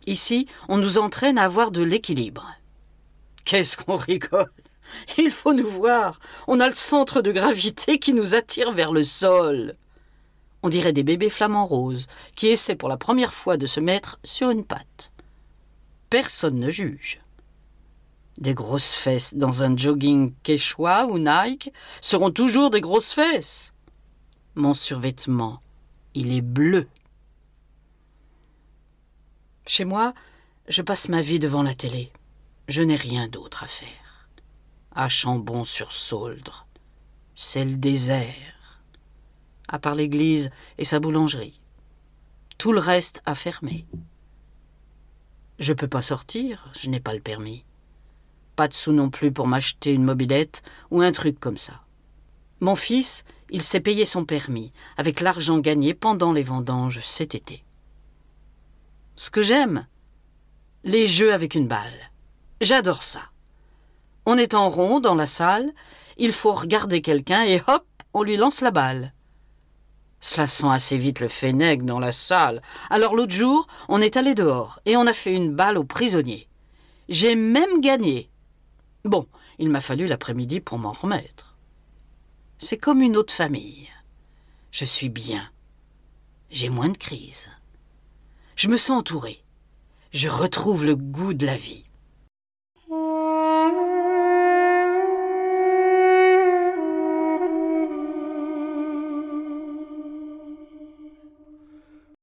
Ici, on nous entraîne à avoir de l'équilibre. Qu'est-ce qu'on rigole! Il faut nous voir. On a le centre de gravité qui nous attire vers le sol. On dirait des bébés flamants roses qui essaient pour la première fois de se mettre sur une patte. Personne ne juge. Des grosses fesses dans un jogging Quechua ou Nike seront toujours des grosses fesses. Mon survêtement, il est bleu. Chez moi, je passe ma vie devant la télé. Je n'ai rien d'autre à faire. À Chambon-sur-Sauldre, c'est le désert. À part l'église et sa boulangerie. Tout le reste a fermé. Je peux pas sortir, je n'ai pas le permis. Pas de sous non plus pour m'acheter une mobilette ou un truc comme ça. Mon fils, il s'est payé son permis avec l'argent gagné pendant les vendanges cet été. Ce que j'aime, les jeux avec une balle. J'adore ça. On est en rond dans la salle, il faut regarder quelqu'un et hop, on lui lance la balle. Cela sent assez vite le fennec dans la salle. Alors l'autre jour, on est allé dehors et on a fait une balle aux prisonniers. J'ai même gagné. Bon, il m'a fallu l'après-midi pour m'en remettre. C'est comme une autre famille. Je suis bien. J'ai moins de crise. Je me sens entouré. Je retrouve le goût de la vie.